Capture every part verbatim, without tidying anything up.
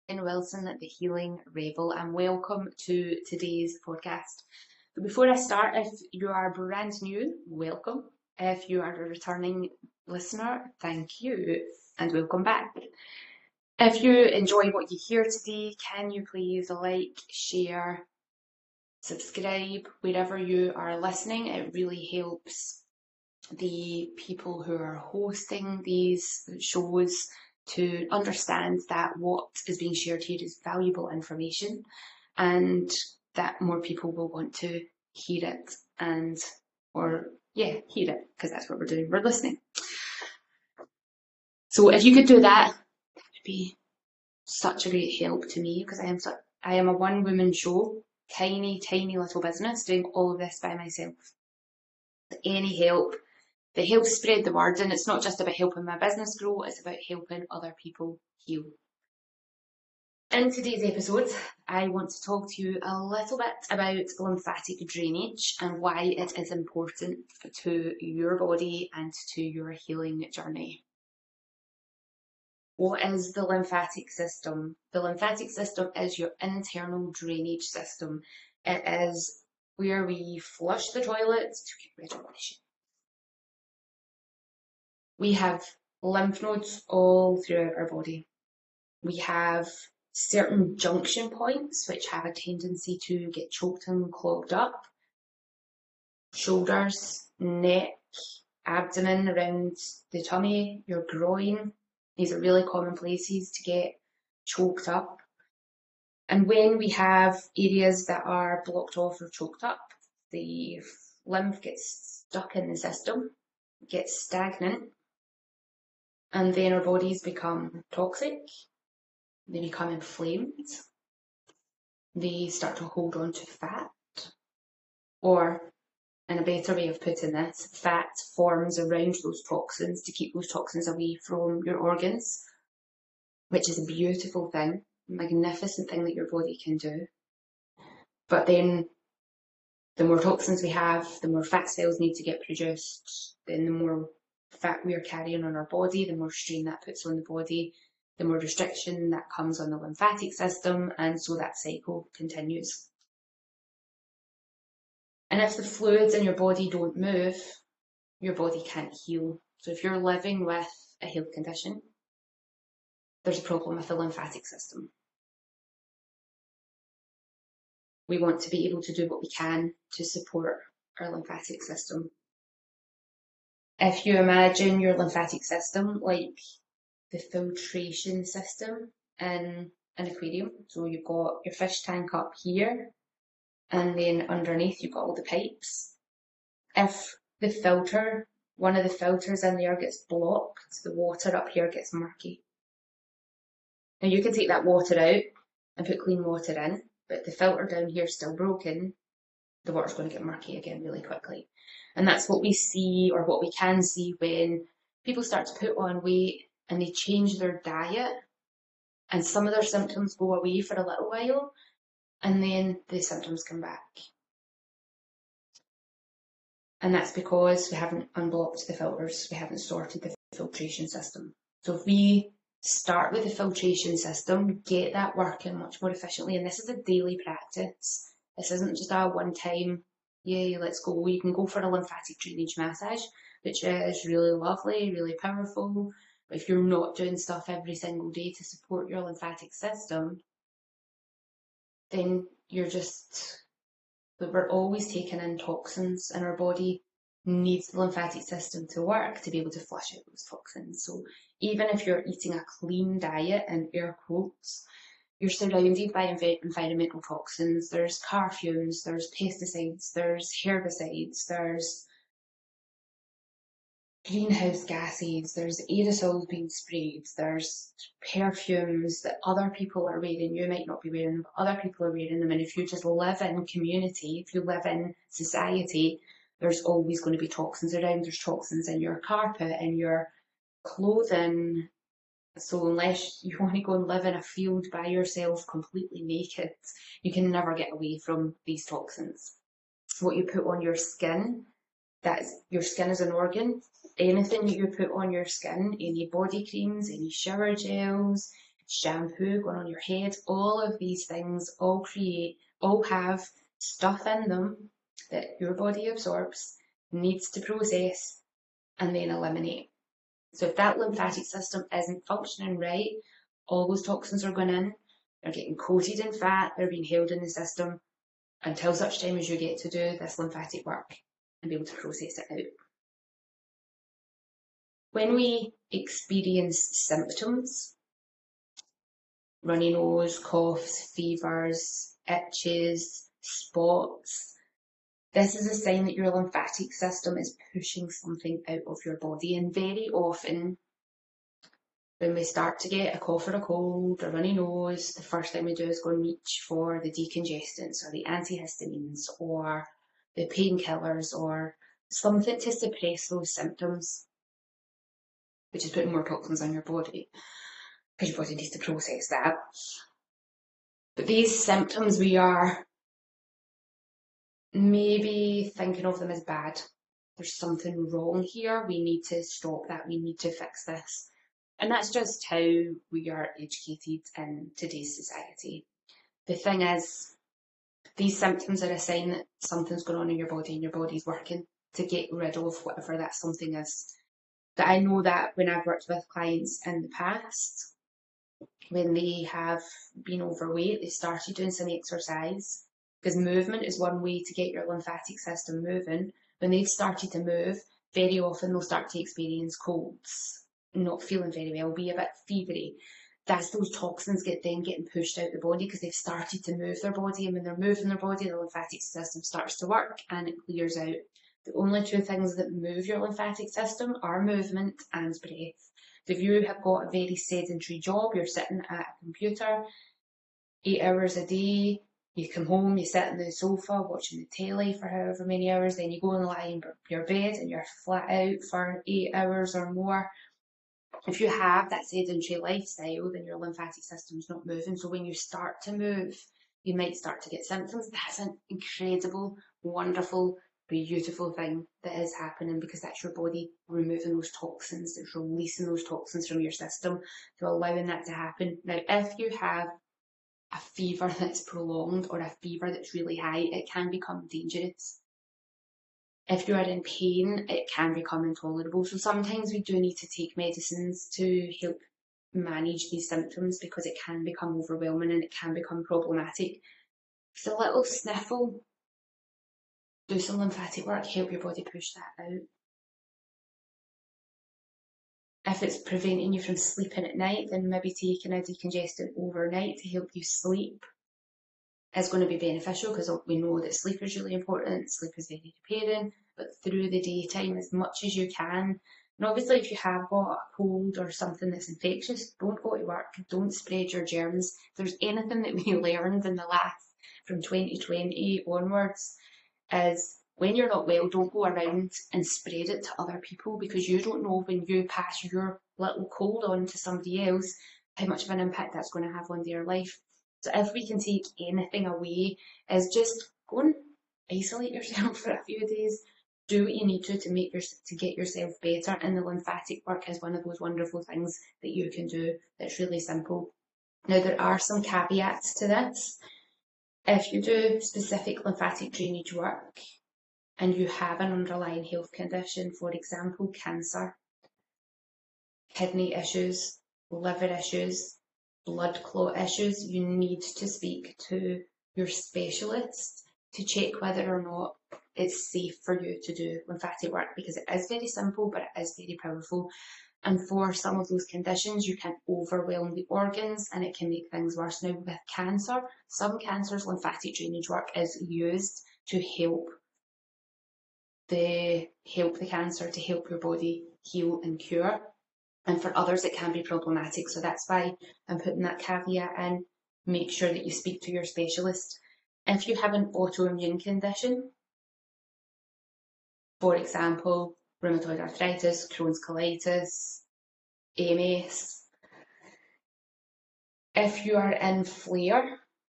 Wilson, the Healing Rebel, and welcome to today's podcast. But before I start, if you are brand new, welcome. If you are a returning listener, thank you and welcome back. If you enjoy what you hear today, can you please like, share, subscribe wherever you are listening? It really helps the people who are hosting these shows to understand that what is being shared here is valuable information and that more people will want to hear it and or yeah hear it because that's what we're doing, we're listening. So if you could do that, that would be such a great help to me, because I am so, I am a one woman show, tiny tiny little business doing all of this by myself. Any help that helps spread the word, and it's not just about helping my business grow, it's about helping other people heal. In today's episode, I want to talk to you a little bit about lymphatic drainage and why it is important to your body and to your healing journey. What is the lymphatic system? The lymphatic system is your internal drainage system. It is where we flush the toilets to get rid of pollution. We have lymph nodes all throughout our body. We have certain junction points which have a tendency to get choked and clogged up. Shoulders, neck, abdomen, around the tummy, your groin. These are really common places to get choked up. And when we have areas that are blocked off or choked up, the lymph gets stuck in the system, gets stagnant, and then our bodies become toxic. They become inflamed, they start to hold on to fat, or in a better way of putting this, fat forms around those toxins to keep those toxins away from your organs, which is a beautiful thing, a magnificent thing that your body can do. But then the more toxins we have, the more fat cells need to get produced, then the more fat we are carrying on our body, the more strain that puts on the body, the more restriction that comes on the lymphatic system, and so that cycle continues. And if the fluids in your body don't move, your body can't heal. So if you're living with a health condition, there's a problem with the lymphatic system. We want to be able to do what we can to support our lymphatic system. If you imagine your lymphatic system like the filtration system in an aquarium. So you've got your fish tank up here, and then underneath you've got all the pipes. If the filter, one of the filters in there gets blocked, the water up here gets murky. Now you can take that water out and put clean water in, but if the filter down here is still broken, the water's going to get murky again really quickly. And that's what we see, or what we can see, when people start to put on weight and they change their diet, and some of their symptoms go away for a little while, and then the symptoms come back. And that's because we haven't unblocked the filters, we haven't sorted the filtration system. So if we start with the filtration system, get that working much more efficiently, and this is a daily practice. This isn't just a one-time, yay, let's go. You can go for a lymphatic drainage massage, which is really lovely, really powerful. But if you're not doing stuff every single day to support your lymphatic system, then you're just, but we're always taking in toxins, and our body needs the lymphatic system to work to be able to flush out those toxins. So even if you're eating a clean diet, in air quotes, you're surrounded by env- environmental toxins. There's car fumes, there's pesticides, there's herbicides, there's greenhouse gases, there's aerosols being sprayed, there's perfumes that other people are wearing. You might not be wearing them, but other people are wearing them. And if you just live in community, if you live in society, there's always going to be toxins around. There's toxins in your carpet, in your clothing. So unless you want to go and live in a field by yourself completely naked, you can never get away from these toxins. What you put on your skin, that's, your skin is an organ. Anything that you put on your skin, any body creams, any shower gels, shampoo going on your head, all of these things all create, all have stuff in them that your body absorbs, needs to process, and then eliminate. So if that lymphatic system isn't functioning right, all those toxins are going in, they're getting coated in fat, they're being held in the system until such time as you get to do this lymphatic work and be able to process it out. When we experience symptoms, runny nose, coughs, fevers, itches, spots, this is a sign that your lymphatic system is pushing something out of your body. And very often, when we start to get a cough or a cold, a runny nose, the first thing we do is go and reach for the decongestants or the antihistamines or the painkillers or something to suppress those symptoms, which is putting more toxins on your body because your body needs to process that. But these symptoms, we are maybe thinking of them as bad. There's something wrong here. We need to stop that. We need to fix this. And that's just how we are educated in today's society. The thing is, these symptoms are a sign that something's going on in your body and your body's working to get rid of whatever that something is. That I know that when I've worked with clients in the past, when they have been overweight, they started doing some exercise, because movement is one way to get your lymphatic system moving. When they've started to move, very often they'll start to experience colds, not feeling very well, be a bit fevery. That's those toxins get then getting pushed out the body because they've started to move their body, and when they're moving their body, the lymphatic system starts to work and it clears out. The only two things that move your lymphatic system are movement and breath. So if you have got a very sedentary job, you're sitting at a computer eight hours a day, you come home, you sit on the sofa watching the telly for however many hours, then you go and lie in your bed and you're flat out for eight hours or more. If you have that sedentary lifestyle, then your lymphatic system's not moving. So when you start to move, you might start to get symptoms. That's an incredible, wonderful, beautiful thing that is happening, because that's your body removing those toxins, it's releasing those toxins from your system, so allowing that to happen. Now, if you have a fever that's prolonged or a fever that's really high, it can become dangerous. If you are in pain, it can become intolerable. So sometimes we do need to take medicines to help manage these symptoms, because it can become overwhelming and it can become problematic. So a little sniffle, do some lymphatic work, help your body push that out. If it's preventing you from sleeping at night, then maybe taking a decongestant overnight to help you sleep is going to be beneficial, because we know that sleep is really important, sleep is very repairing, but through the daytime as much as you can. And obviously if you have got a cold or something that's infectious, don't go to work, don't spread your germs. If there's anything that we learned in the last, from twenty twenty onwards, is when you're not well, don't go around and spread it to other people, because you don't know when you pass your little cold on to somebody else, how much of an impact that's going to have on their life. So if we can take anything away, is just go and isolate yourself for a few days. Do what you need to to make your, to get yourself better, and the lymphatic work is one of those wonderful things that you can do that's really simple. Now, there are some caveats to this. If you do specific lymphatic drainage work and you have an underlying health condition, for example, cancer, kidney issues, liver issues, blood clot issues, you need to speak to your specialist to check whether or not it's safe for you to do lymphatic work, because it is very simple, but it is very powerful. And for some of those conditions, you can overwhelm the organs and it can make things worse. Now, with cancer, some cancers, lymphatic drainage work is used to help the, help the cancer, to help your body heal and cure. And for others, it can be problematic. So that's why I'm putting that caveat in. Make sure that you speak to your specialist. If you have an autoimmune condition, for example, rheumatoid arthritis, Crohn's colitis, M S, if you are in flare,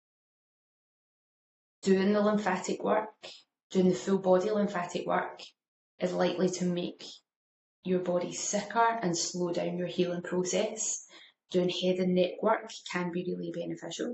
doing the lymphatic work, doing the full body lymphatic work is likely to make your body sicker and slow down your healing process. doing head and neck work can be really beneficial.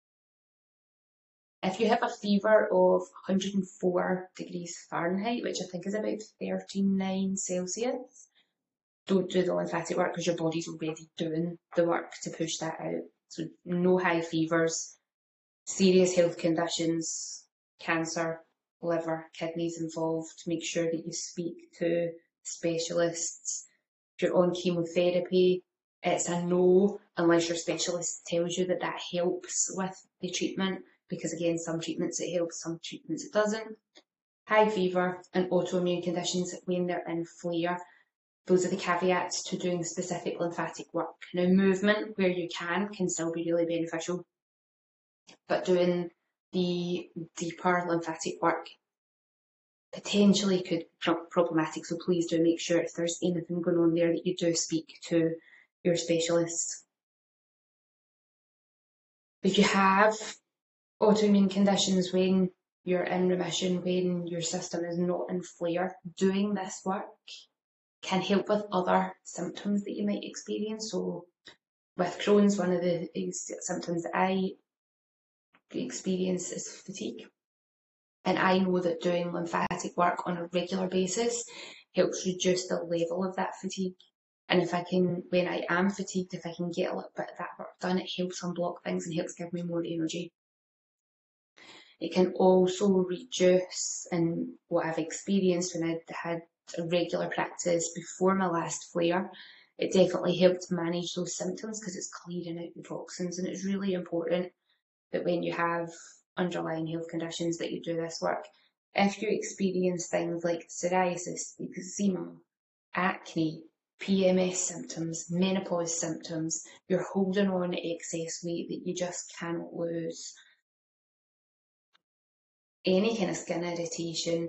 If you have a fever of one hundred and four degrees Fahrenheit, which I think is about thirty-nine Celsius, don't do the lymphatic work because your body's already doing the work to push that out. So no high fevers, serious health conditions, cancer, liver, kidneys involved. Make sure that you speak to specialists. If you're on chemotherapy, it's a no unless your specialist tells you that that helps with the treatment, because again, some treatments it helps, some treatments it doesn't. High fever and autoimmune conditions when they're in flare, those are the caveats to doing specific lymphatic work. Now, movement where you can can still be really beneficial, but doing the deeper lymphatic work potentially could be problematic. So please do make sure if there's anything going on there that you do speak to your specialist. If you have autoimmune conditions when you're in remission, when your system is not in flare, doing this work can help with other symptoms that you might experience. So with Crohn's, one of the symptoms that I experience is fatigue. And I know that doing lymphatic work on a regular basis helps reduce the level of that fatigue. And if I can, when I am fatigued, if I can get a little bit of that work done, it helps unblock things and helps give me more energy. It can also reduce, and what I've experienced when I had a regular practice before my last flare, it definitely helped manage those symptoms because it's clearing out the toxins. And it's really important that when you have underlying health conditions that you do this work. If you experience things like psoriasis, eczema, acne, P M S symptoms, menopause symptoms, you're holding on to excess weight that you just cannot lose, any kind of skin irritation,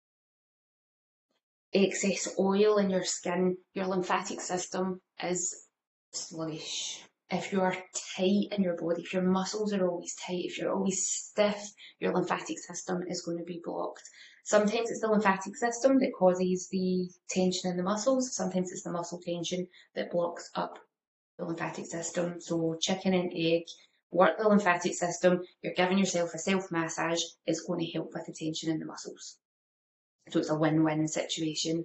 excess oil in your skin, your lymphatic system is sluggish. If you are tight in your body, if your muscles are always tight, if you're always stiff, your lymphatic system is going to be blocked. Sometimes it's the lymphatic system that causes the tension in the muscles. Sometimes it's the muscle tension that blocks up the lymphatic system. So chicken and egg, work the lymphatic system. You're giving yourself a self-massage. It's going to help with the tension in the muscles. So it's a win-win situation.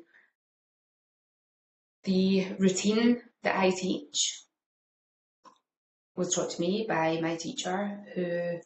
The routine that I teach was taught to me by my teacher, who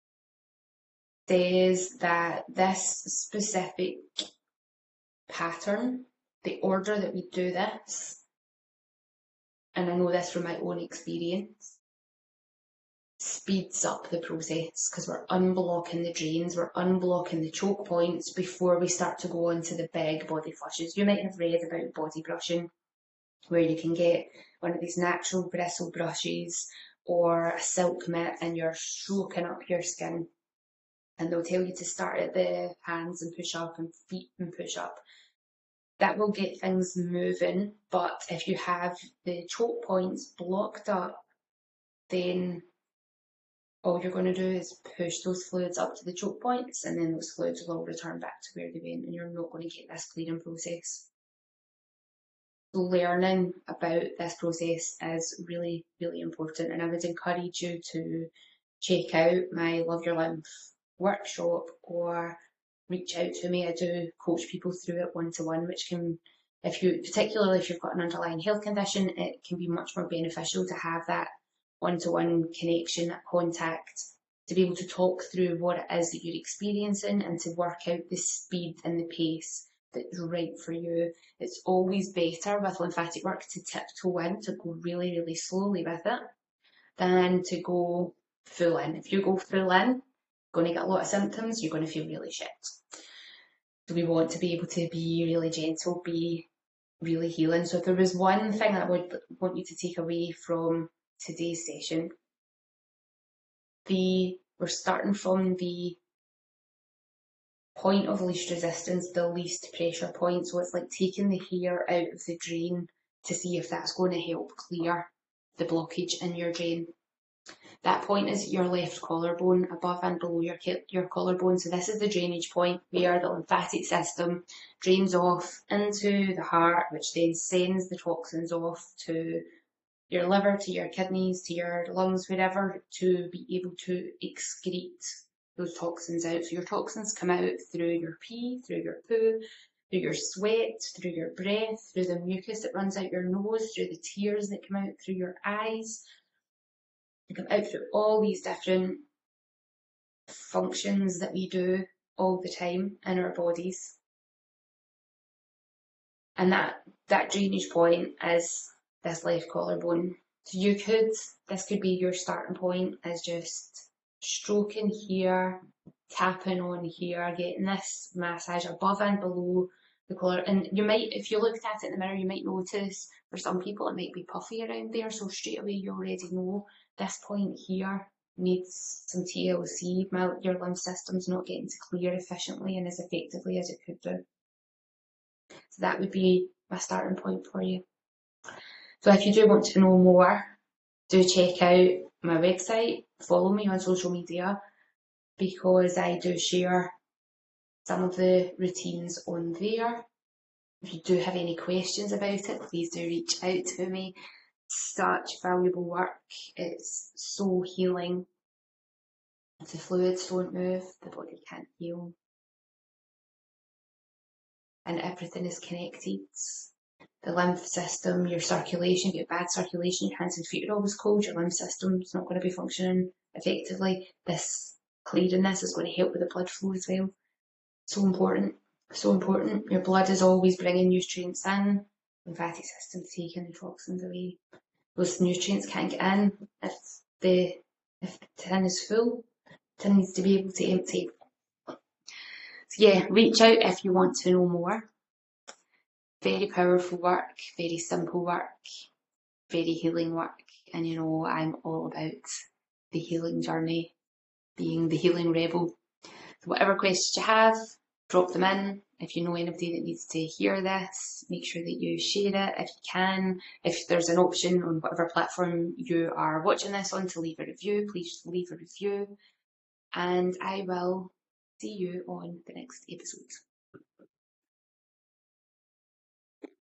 says that this specific pattern, the order that we do this, and I know this from my own experience, speeds up the process because we're unblocking the drains, we're unblocking the choke points before we start to go into the big body flushes. You might have read about body brushing, where you can get one of these natural bristle brushes or a silk mitt and you're stroking up your skin, and they'll tell you to start at the hands and push up and feet and push up. That will get things moving, but if you have the choke points blocked up, then all you're going to do is push those fluids up to the choke points, and then those fluids will all return back to where they went, and you're not going to get this clearing process. So learning about this process is really, really important, and I would encourage you to check out my Love Your Lymph workshop or reach out to me. I do coach people through it one-to-one, which can, if you, particularly if you've got an underlying health condition, it can be much more beneficial to have that one-to-one connection, that contact, to be able to talk through what it is that you're experiencing and to work out the speed and the pace that's right for you. It's always better with lymphatic work to tiptoe in, to go really, really slowly with it, than to go full in. If you go full in, going to get a lot of symptoms, you're going to feel really shit. So we want to be able to be really gentle, be really healing. So if there was one thing that I would want you to take away from today's session, the we're starting from the point of least resistance, the least pressure point. So it's like taking the hair out of the drain to see if that's going to help clear the blockage in your drain. That point is your left collarbone, above and below your, your collarbone. So this is the drainage point where the lymphatic system drains off into the heart, which then sends the toxins off to your liver to your kidneys to your lungs, wherever, to be able to excrete those toxins out. So your toxins come out through your pee, through your poo, through your sweat, through your breath, through the mucus that runs out your nose, through the tears that come out through your eyes. They come out through all these different functions that we do all the time in our bodies. And that, that drainage point is this left collarbone. So you could, this could be your starting point, is just stroking here, tapping on here, getting this massage above and below the collar. And you might, if you looked at it in the mirror, you might notice for some people it might be puffy around there. So straight away you already know this point here needs some T L C. Your lymph system's not getting to clear efficiently and as effectively as it could do. So that would be my starting point for you. So if you do want to know more, do check out my website, follow me on social media, because I do share some of the routines on there. If you do have any questions about it, please do reach out to me. Such valuable work. It's so healing. If the fluids don't move, the body can't heal. And everything is connected. The lymph system, your circulation, you get bad circulation, your hands and feet are always cold, your lymph system's not going to be functioning effectively. This clearing this is going to help with the blood flow as well. So important, so important. Your blood is always bringing nutrients in, lymphatic system taking the toxins away. Those nutrients can't get in if the if the tin is full. The tin needs to be able to empty. So yeah, reach out if you want to know more. Very powerful work, very simple work, very healing work. And you know, I'm all about the healing journey, being the healing rebel. So whatever questions you have, drop them in. If you know anybody that needs to hear this, make sure that you share it if you can. If there's an option on whatever platform you are watching this on to leave a review, please leave a review. And I will see you on the next episode.